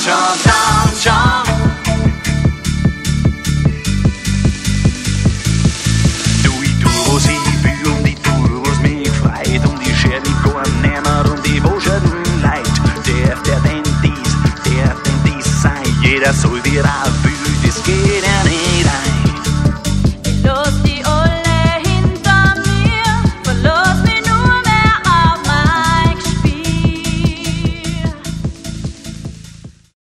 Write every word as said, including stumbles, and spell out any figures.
Downtown, Downtown. Du, ich tu, was ich will und ich tu, was mich freut. Und ich scher mich gar nimmer um die waschenden Leid. Der, der denn dies, der denn dies sei. Jeder soll wie er will, das geht ja nicht.